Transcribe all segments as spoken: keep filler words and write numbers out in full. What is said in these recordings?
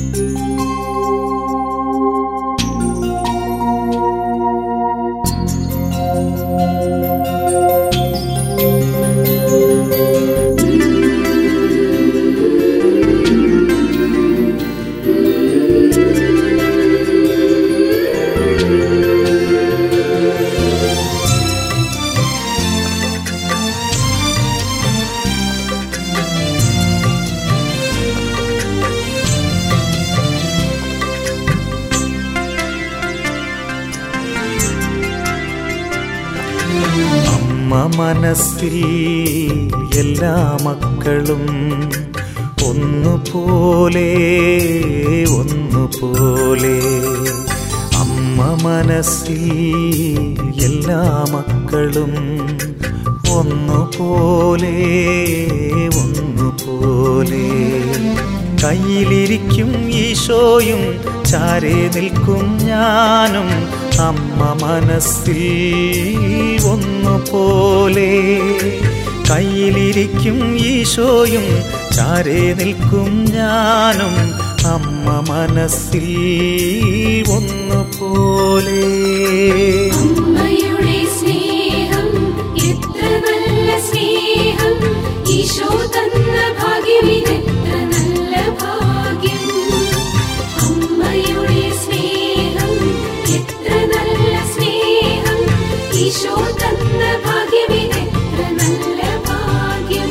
മനസ്സിൽ എല്ലാ മക്കളും ഒന്നുപോലെ ഒന്നുപോലെ. അമ്മ മനസ്സിൽ എല്ലാ മക്കളും ഒന്നുപോലെ ഒന്നുപോലെ. കയ്യിലിരിക്കും ഈശോയും ചാരേ നിൽക്കും ഞാനും അമ്മ മനസ്സിൽ ഒന്നുപോലെ. കയ്യിലിരിക്കും ഈശോയും ചാരേ നിൽക്കും ഞാനും അമ്മ മനസ്സിൽ ഒന്നുപോലെ. അമ്മയുടെ സ്നേഹം എത്ര നല്ല സ്നേഹം, ഈശോ തന്ന ഭാഗ്യം ഇതെത്ര നല്ല ഭാഗ്യം. അമ്മയുടെ സ്നേഹം എത്ര നല്ല സ്നേഹം, ഈശോ തന്ന ഭാഗ്യം ഇതെത്ര നല്ല ഭാഗ്യം.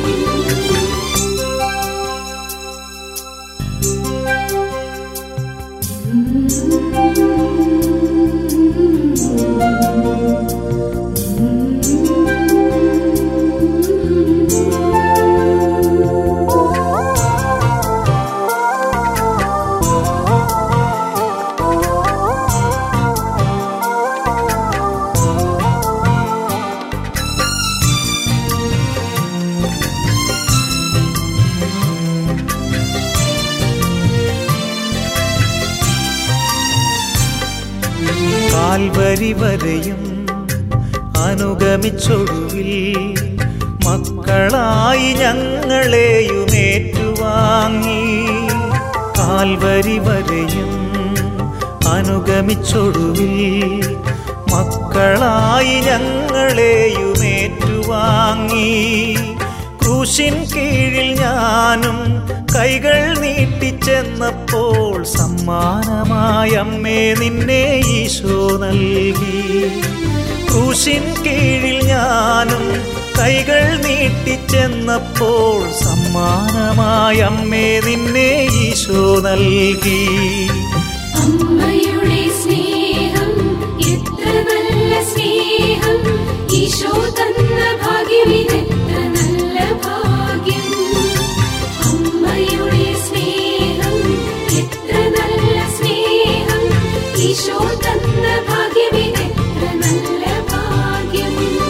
കാൽവരി വരെയും അനുഗമിച്ചൊടുവിൽ മക്കളായി ഞങ്ങളെയും ഏറ്റുവാങ്ങി. കാൽവരി വരെയും അനുഗമിച്ചൊടുവിൽ മക്കളായി ഞങ്ങളെയും ഏറ്റുവാങ്ങി. ക്രൂശിൻ കീഴിൽ ഞാനും കൈകൾ നീട്ടിച്ചെന്നപ്പോൾ സമ്മാനമായ അമ്മേ നിന്നെ ഈശോ നൽകി. ക്രൂശിൻ കീഴിൽ ഞാനും കൈകൾ നീട്ടിച്ചെന്നപ്പോൾ സമ്മാനമായ അമ്മേ നിന്നെ ഈശോ നൽകി. അമ്മയുടെ സ്നേഹം എത്ര നല്ല സ്നേഹം, ഈശോ തന്ന ഭാഗ്യം ഇതെത്ര നല്ല ഭാഗ്യം. അമ്മയുടെ സ്നേഹം എത്ര നല്ല സ്നേഹം, ഈശോ തന്ന ഭാഗ്യം ഇതെത്ര നല്ല ഭാഗ്യം.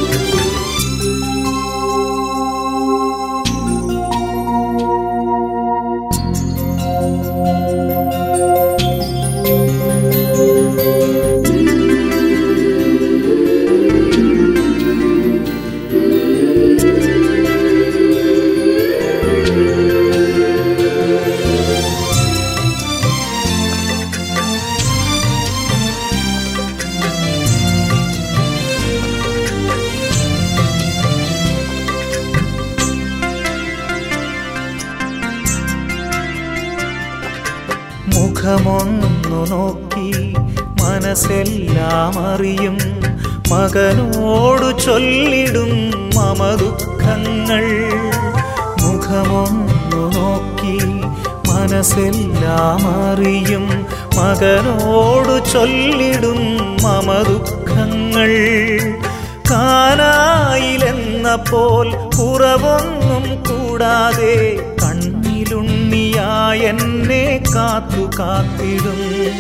മുഖമൊന്നു നോക്കി മനസ്സെല്ലാം അറിയും മകനോടു ചൊല്ലിടും മമ ദുഃഖങ്ങൾ. മുഖമൊന്നു നോക്കി മനസ്സെല്ലാം അറിയും മകനോടു ചൊല്ലിടും മമ ദുഃഖങ്ങൾ. കാനായിലെന്നപ്പോൾ കുറവൊന്നും കൂടാതെ കണ്ണിലുണ്ണിയായെന്നെ കാത്തു കാത്തിടും.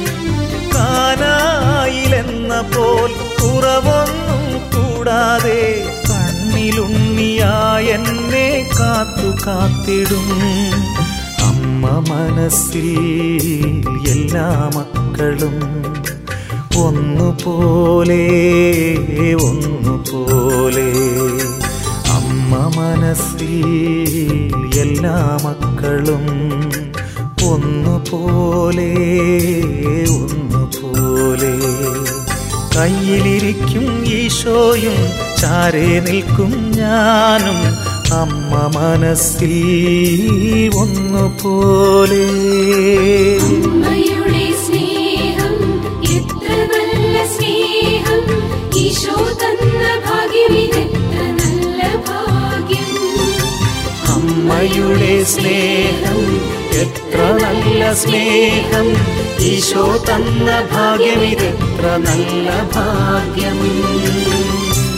കാനായിലെന്നപ്പോൾ കുറവൊന്നും കൂടാതെ കണ്ണിലുണ്ണിയായെന്നെ കാത്തു കാത്തിടും. അമ്മ മനസ്സിൽ എല്ലാ മക്കളും ഒന്നുപോലെ ഒന്നുപോലെ. അമ്മ മനസ്സിൽ എല്ലാ മക്കളും ഒന്നുപോലെ ഒന്നുപോലെ കയ്യിലിരിക്കും ഈശോയും ചാരേ നിൽക്കും ഞാനും അമ്മ മനസ്സിൽ ഒന്നുപോലെ. അമ്മയുടെ സ്നേഹം എത്ര നല്ല സ്നേഹം, ഈശോ തന്ന ഭാഗ്യം ഇതെത്ര നല്ല ഭാഗ്യം. അമ്മയുടെ സ്നേഹം എത്ര നല്ല സ്നേഹം, ഈശോ തന്ന ഭാഗ്യം ഇതെത്ര നല്ല ഭാഗ്യം.